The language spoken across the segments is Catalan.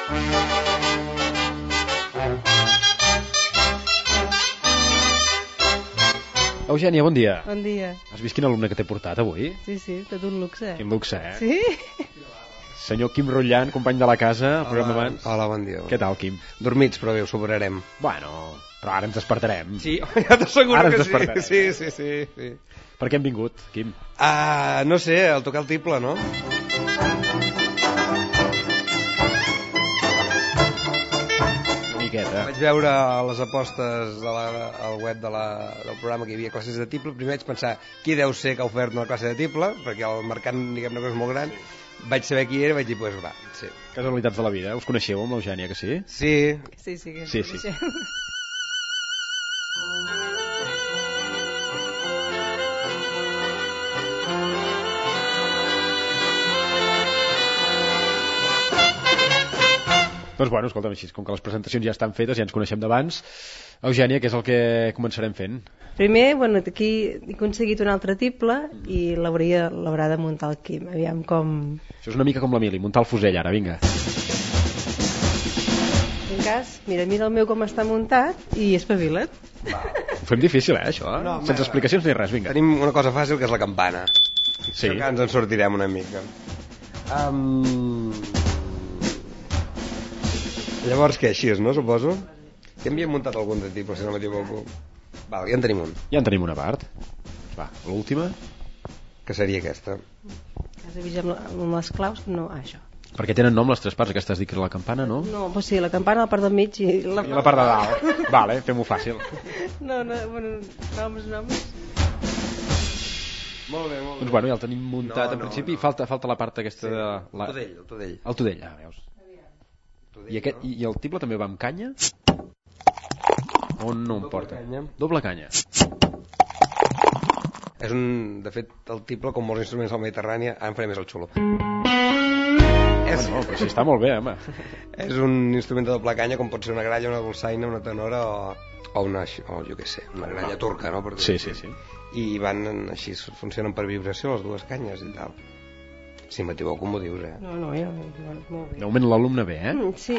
Eugènia, bon dia. Bon dia. Has vist quin alumne que t'he portat avui? Sí, tot un luxe. Quin luxe, eh? Sí? Senyor Quim Rotllant, company de la casa, programa abans. Hola, bon dia. Què tal, Quim? Dormits, però bé, ho superarem. Bueno, però ara ens despertarem. Sí, ja t'asseguro Ara ens que despertarem. sí. Per què hem vingut, Quim? No sé, al tocar el tiple, no? Una miqueta. Vaig veure a les apostes al web del programa que hi havia classes de tiple. Primer vaig pensar qui deu ser que ha ofert una classe de tiple, perquè el mercat, diguem-ne, és molt gran. Vaig saber qui era i vaig dir, pues va, sí. Casualitats de la vida. Us coneixeu amb l'Eugènia, que sí? Sí. Sí, que Sí. Doncs bueno, escolta'm, així, com que les presentacions ja estan fetes, ja ens coneixem d'abans. Eugènia, què és el que començarem fent? Primer, aquí he aconseguit un altre tiple i l'haurà de muntar el Quim. Aviam com... Això és una mica com la Mili, muntar el fusell ara, vinga. En cas, mira el meu com està muntat i espavila't. Ho fem difícil, això? No, sense explicacions ni res, vinga. Tenim una cosa fàcil, que és la campana. Sí. Que ens en sortirem una mica. Llavors, què, així és, no, suposo? Ja havíem muntat algun de tipus, si no m'equivoco. Val, ja en tenim un. Ja en tenim una part. Va, l'última. Que seria aquesta. Has vist amb les claus? No, això. Perquè tenen nom les tres parts, aquesta has dit que era la campana, no? No, doncs sí, la campana, la part del mig i I la part de dalt. Vale, fem-ho fàcil. No, bueno, noms. Molt bé. Doncs bueno, ja el tenim muntat en principi. No. Falta la part aquesta de... El tudell. El tudell, veus. I el tible també va amb canya? O no em porta? Doble canya. És de fet, el tible, com molts instruments al Mediterrani, ara en faré més el xulo. Bueno, però sí, està molt bé, home. És un instrument de doble canya, com pot ser una gralla, una dolçaina, una tenora o una, jo què sé, una gralla turca, no? Sí. I van així, funcionen per vibració les dues canyes i tal. Si m'equivoco m'ho dius, eh? No, molt bé. De moment l'alumne bé, eh? Sí.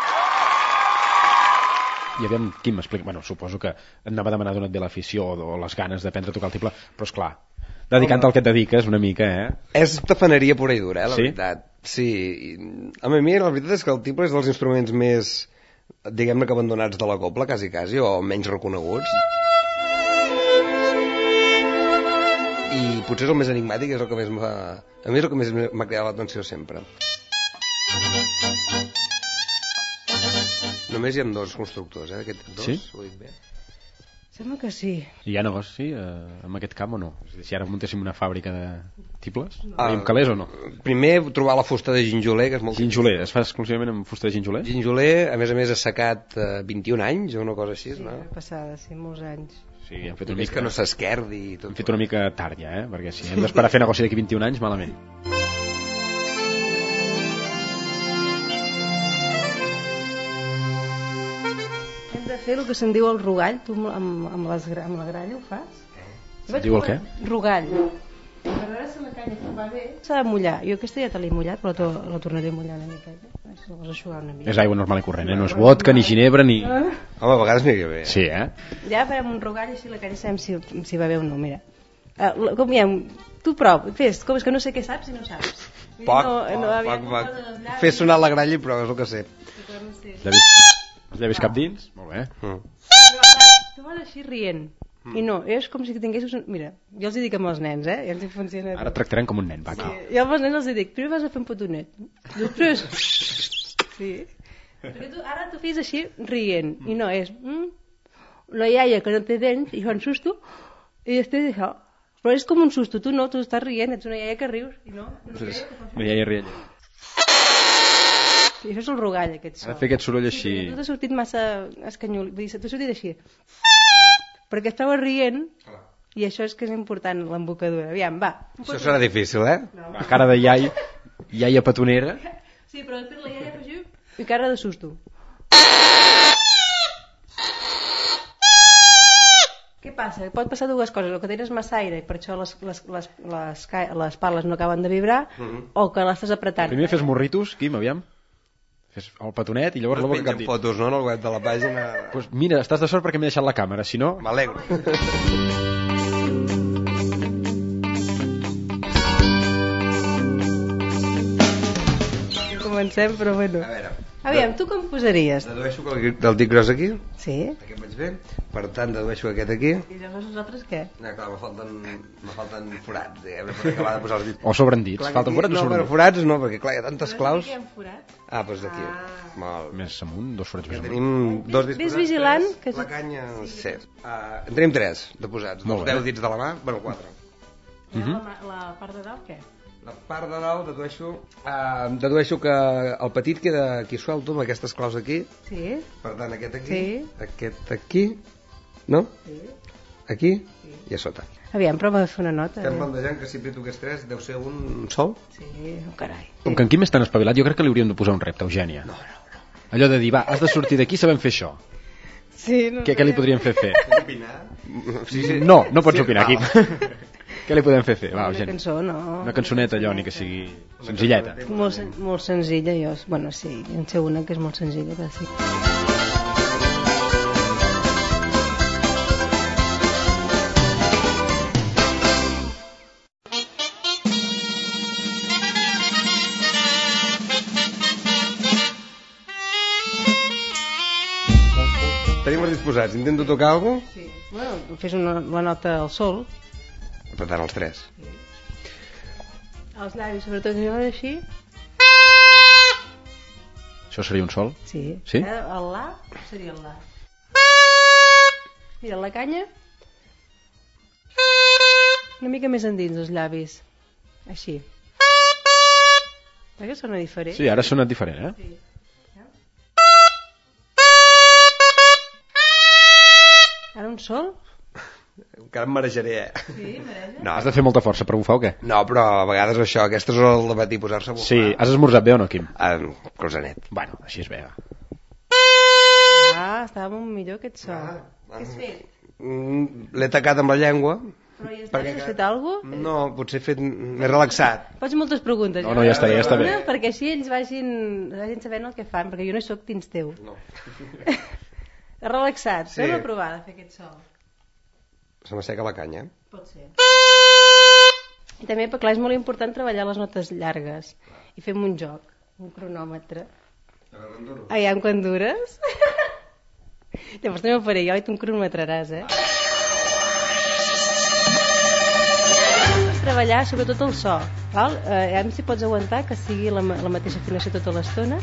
I aviam, Quim m'explica... Bueno, suposo que et anava a demanar d'on et ve l'afició o les ganes d'aprendre a tocar el tible, però esclar, dedicant al que et dediques una mica, eh? És tafaneria pura i dura, la Sí? veritat. Sí. A mi la veritat és que el tible és dels instruments més, diguem-ne, que abandonats de la cobla, quasi, o menys reconeguts. I potser és el més enigmàtic, és el que més a mi és el que més m'ha cridat l'atenció sempre. Només hi ha dos constructors, d'aquests dos, Sí? ho dic bé. Sembla que sí. I hi ha negoci en aquest camp o no? És a dir, si ara muntéssim una fàbrica de tibles, Ah, tenim calés o no? Primer, trobar la fusta de ginjoler, que és molt... Ginjoler, es fa exclusivament amb fusta de ginjoler? Ginjoler, a més, assecat 21 anys o una cosa així, Sí, no? passada, sí, molts anys. Sí, hem fet I una més mica... que no s'esquerdi i tot. Hem fet una mica tard ja, perquè si hem d'esperar a fer negoci d'aquí 21 anys, malament. Hem de fer el que se'n diu el rugall. Tu amb la gralla ho fas? Se'n diu el què? Rugall. Per veure si la canya fa bé s'ha de mullar. Jo aquesta ja te l'he mullat, però la tornaré a mullar una mica. Si la vols eixugar una mica. És aigua normal i corrent, no és vodka, ni ginebra, ni... Home, a vegades aniria bé. Sí, eh? Ja farem un rugall així la canya sabem si va bé o no, mira. Com diem, tu prova, fes, com és que no sé què saps i no saps. Poc. Fes sonar la gralla i prova, és el que sé. Els llavis cap dins? Molt bé. Tu vas així rient. I no, és com si tinguessis... Mira, jo els hi dic amb els nens, ja els hi funciona. Ara et tractarem com un nen, va, aquí. Jo amb els nens els hi dic, primer vas a fer un petonet. Després... Sí. Perquè ara tu fes així rient. I no, és... La iaia que no té dents i fa un susto i després això. Però és com un susto, tu no, tu estàs rient, ets una iaia que rius. I no, No hi ha rialla. I això és el rugall, aquest so. Ha de fer aquest soroll així. Tu t'ha sortit massa escanyol, vull dir, t'ha sortit així. Perquè estava rient i això és que és important, l'embocadura. Aviam, va. Això serà difícil, eh? La cara de iaia petonera. Sí, però després la iaia fa així i cara de susto. Què passa? Pot passar dues coses, o que tens massa aire i per això les pales no acaben de vibrar, o que l'estàs apretant. Primer fes morritos, Quim, aviam. Fes el petonet i llavors la boca cap pengen dit. fotos, no?, en el web de la pàgina. Pues mira, estàs de sort perquè m'he deixat la càmera, si no... M'alegro. Comencem, però bueno. A veure, Aviam, tu com posaries? dedueixo que el dit gros aquí, Sí? aquest vaig bé, per tant dedueixo aquest aquí. I llavors nosaltres què? Clar, me falten forats, per acabar de posar els dits. O sobrendits. Clar que Falten aquí- forats o no, però sobrendits? forats no, perquè clar, hi ha tantes claus. Forat? Ah, doncs d'aquí. Molt bé. Més amunt, 2 forats Ja més amunt. tenim dos dits Ves posats, vigilant, tres. que La canya, 7. En tenim 3 de posats, Molt dels bé. 10 dits de la mà, bueno, 4. La part de dalt què? La part de dalt dedueixo que el petit queda aquí suelto amb aquestes claus aquí, Sí? per tant aquest aquí, Sí. aquest aquí, no? Sí. Aquí i a sota. Aviam, prova de fer una nota. Estem plantejant que si aprieto aquests 3 deu ser un sol? Sí, oh, carai. Com que en Quim és tan espavilat, jo crec que li hauríem de posar un repte, Eugènia. No. Allò de dir, va, has de sortir d'aquí sabent fer això. Sí, no Què li podríem fer fer? Opinar? Sí. No, no pots Sí, opinar, val. Quim. Què li podem fer fer? Va, Una Eugènia. cançó, no. Una cançoneta, allò, ni que sigui senzilleta. Molt senzilla, jo. Bueno, sí, en sé una que és molt senzilla, però sí. Tenim els disposats, intento tocar alguna cosa? Sí. Bueno, fes la nota al sol, Per tant, els 3. als llavis, sobretot jo així. Això seria un sol? Sí. Sí? El la seria el la. Mira, la canya. Una mica més endins, els llavis. Així. Perquè sona diferent? Sí, ara ha sonat diferent, eh? Sí. Ara un sol? Encara em marejaré, Sí, mareja. No, Has de fer molta força per bufar o què? no, però a vegades això, aquest és el de matí, posar-se a bufar. Sí, has esmorzat bé o no, Quim? Cosanet. Bueno, així és bé. Estava molt millor aquest so. Què has fet? L'he tacat amb la llengua. Però ja Perquè has fet alguna cosa? No, potser he fet més relaxat. Pots moltes preguntes. No, no, ja està bé. Perquè així ells vagin sabent el que fan, perquè jo no hi soc dins teu. No. Relaxat, Sí. anem a provar de fer aquest so. Se m'asseca la canya. Pot ser. I també, clar, és molt important treballar les notes llargues i fem un joc, un cronòmetre. Aviam quan dures. Llavors també ho faré jo i tu em cronometraràs, eh? Has de treballar sobretot el so, val? Aviam si pots aguantar que sigui la mateixa afinació tota l'estona.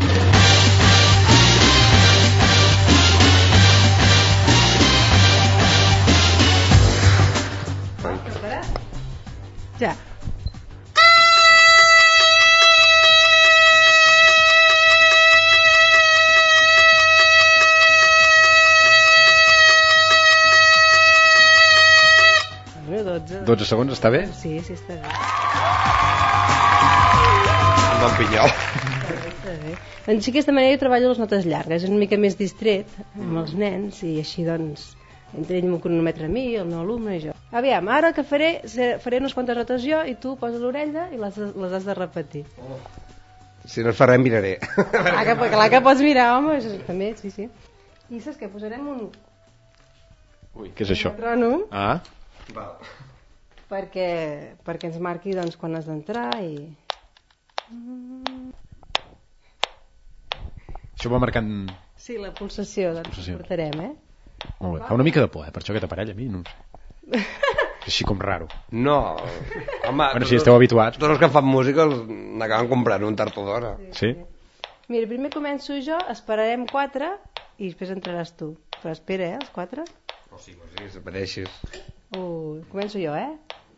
Ja. Bueno, 12. 12 segons, està bé? Sí, sí, està bé. Un bon pinyol. Està bé. Doncs sí, aquesta manera jo treballo les notes llargues, és una mica més distret amb els nens i així doncs entre ell m'ho cronometre a mi, el meu alumne i jo. Aviam, ara que faré unes quantes notes jo i tu posa l'orella i les has de repetir. Si no es fa res, miraré. Clar que pots mirar, home, també, sí, sí. I saps què? Posarem un Ui, què és això? metrònom Ah, Val. perquè ens marqui doncs, quan has d'entrar i... això va marcant... Sí, la pulsació, doncs Pulsació. portarem, eh? Molt bé. Fa una mica de por, per això aquest aparell a mi no ho sé. És així com raro. No. Home, Bueno, si esteu habituats. Tots els que fan música n'acaben comprant un tard d'hora. Sí? Mira, primer començo jo, esperarem 4 i després entraràs tu. Però espera, els 4. O sí, desapareixis. Començo jo, eh?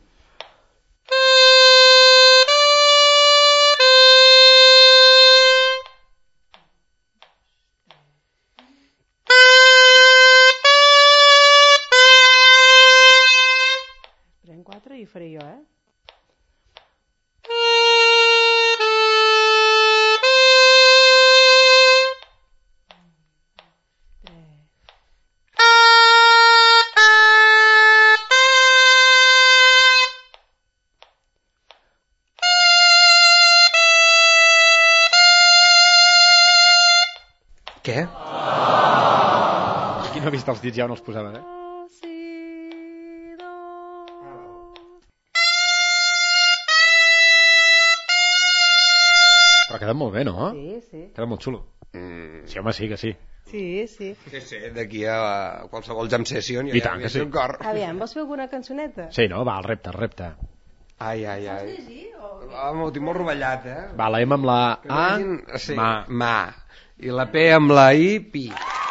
Esperem 4 i ho faré jo, eh? Què? Qui no ha vist els dits ja on els posava, eh? Però queda molt bé, no? Sí. Queda molt xulo. Sí, home, sí que sí. Sí. Sí, d'aquí a qualsevol jam session I tant que sí. un cor. Aviam, vols fer alguna cançoneta? Sí, no? Va, el repte. Ai. Home, ho tinc molt rovellat, eh? Va, la M amb la A, sí, ma. I la P amb la I, pi.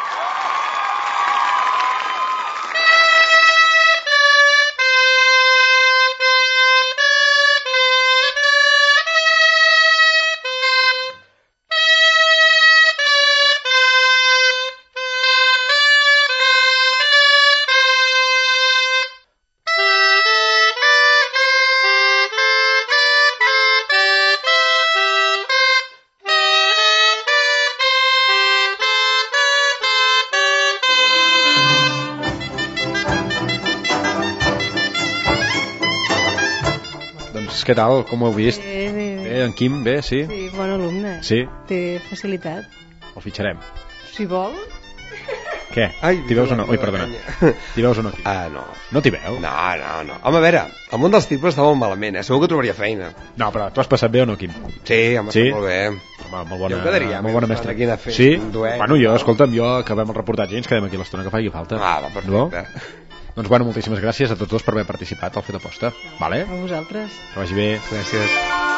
Què tal? Com ho heu vist? Bé, En Quim, bé, sí? Sí, bon alumne. Sí? Té facilitat. El fitxarem. Si vol. Què? T'hi veus o no? Ui, perdona. T'hi veus o no aquí? No. No t'hi veu? No. Home, a veure, el món dels triples està molt malament, Segur que trobaria feina. No, però tu has passat bé o no, Quim? Sí, home, Sí? està molt bé. Home, molt bona, Jo em quedaria, molt bona mestra. aquí anar fent Sí? un duet. Bueno, jo, escolta'm, jo acabem el reportatge i ens quedem aquí l'estona que faci falta. Va, perfecte. No? Doncs bueno, moltíssimes gràcies a tots dos per haver participat al Fet Aposta. Vale? A vosaltres. Que vagi bé. Gràcies.